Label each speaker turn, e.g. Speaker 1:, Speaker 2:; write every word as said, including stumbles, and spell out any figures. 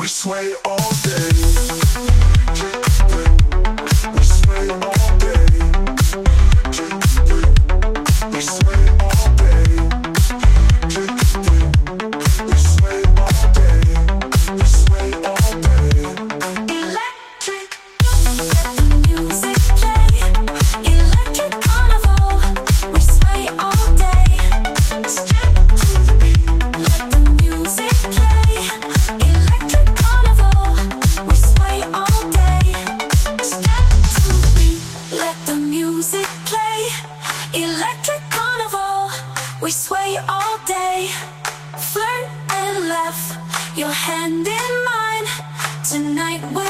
Speaker 1: We sway all day. We sway all day. We sway all day. We sway all day. We sway all day.
Speaker 2: Electric, let the music play. Electric carnival, we sway all day. Step to the beat, let the music play. Electric carnival, we sway all day. Step to the beat, let the music play. Electric carnival, we sway all day. Flirt and laugh, your hand in mine. Tonight we're